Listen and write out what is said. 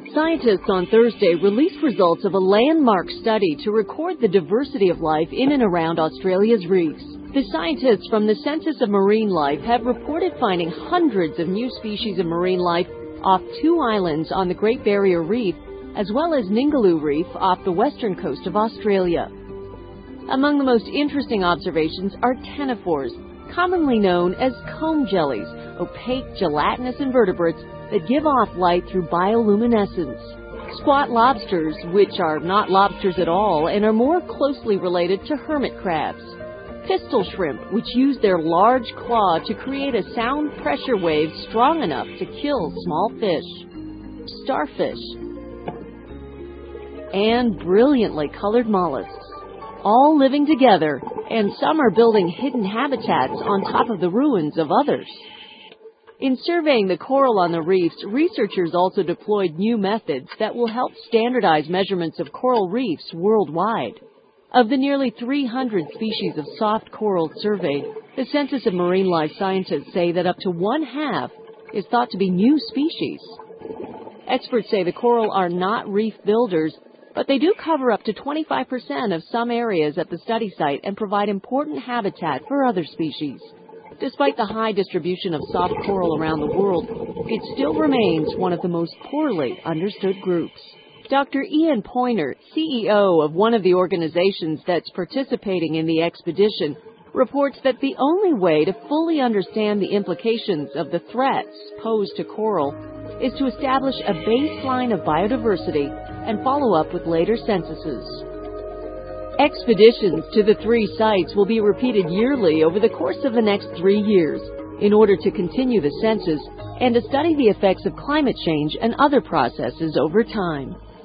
Scientists on Thursday released results of a landmark study to record the diversity of life in and around Australia's reefs. The scientists from the Census of Marine Life have reported finding hundreds of new species of marine life off 2 islands on the Great Barrier Reef, as well as Ningaloo Reef off the western coast of Australia. Among the most interesting observations are ctenophores, commonly known as comb jellies, opaque gelatinous invertebrates that give off light through bioluminescence. Squat lobsters, which are not lobsters at all and are more closely related to hermit crabs. Pistol shrimp, which use their large claw to create a sound pressure wave strong enough to kill small fish. Starfish. And brilliantly colored mollusks, all living together, and some are building hidden habitats on top of the ruins of others. In surveying the coral on the reefs, researchers also deployed new methods that will help standardize measurements of coral reefs worldwide. Of the nearly 300 species of soft coral surveyed, the Census of Marine Life scientists say that up to 1/2 is thought to be new species. Experts say the coral are not reef builders, but they do cover up to 25% of some areas at the study site and provide important habitat for other species. Despite the high distribution of soft coral around the world, it still remains one of the most poorly understood groups. Dr. Ian Poynter, CEO of one of the organizations that's participating in the expedition, reports that the only way to fully understand the implications of the threats posed to coral is to establish a baseline of biodiversity and follow up with later censuses. Expeditions to the 3 sites will be repeated yearly over the course of the next 3 years in order to continue the census and to study the effects of climate change and other processes over time.